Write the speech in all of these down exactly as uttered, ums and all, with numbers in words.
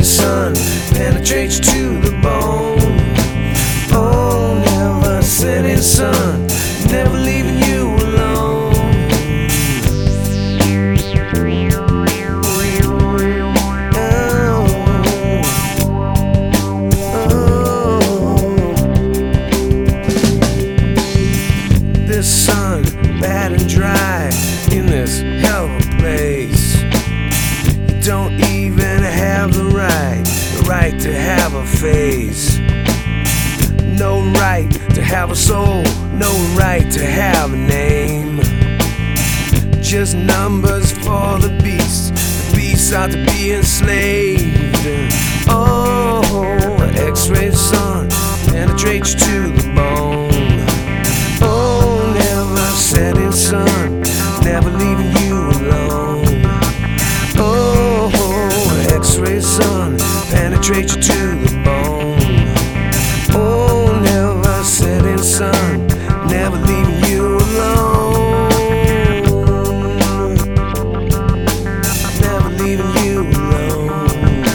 sun penetrates to the bone. Oh, never setting sun, never leaving you alone. This sun, bad and dry, in this hell of a place. You don't even have the right, the right to have a face. No right to have a soul, no right to have a name. Just numbers for the beasts, the beasts are to be enslaved. Oh, X-ray sun penetrates to the bone. Setting sun, never leaving you alone. Oh, X-ray sun penetrates you to the bone. Oh, never setting sun, never leaving you alone. Never leaving you alone.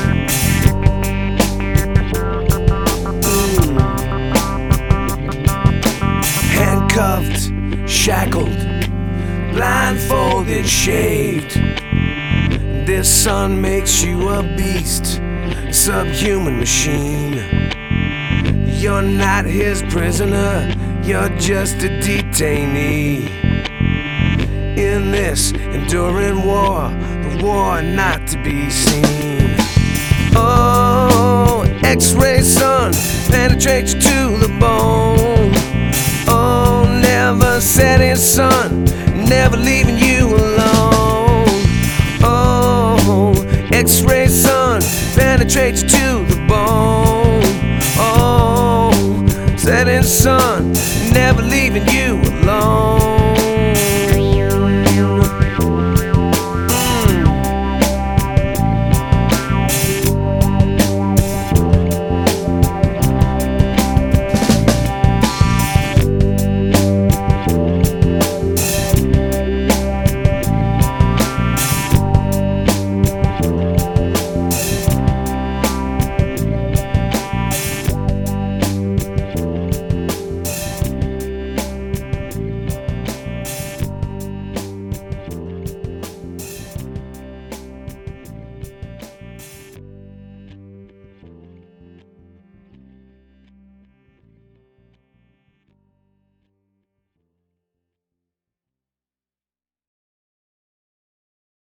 Mm. Handcuffed, shackled, blindfolded, shaved. This sun makes you a beast, subhuman machine. You're not his prisoner, you're just a detainee. In this enduring war, the war not to be seen. Oh, X-ray sun penetrates to the bone. Oh, never setting sun, never leaving you alone. Oh, X-ray sun penetrates to the bone.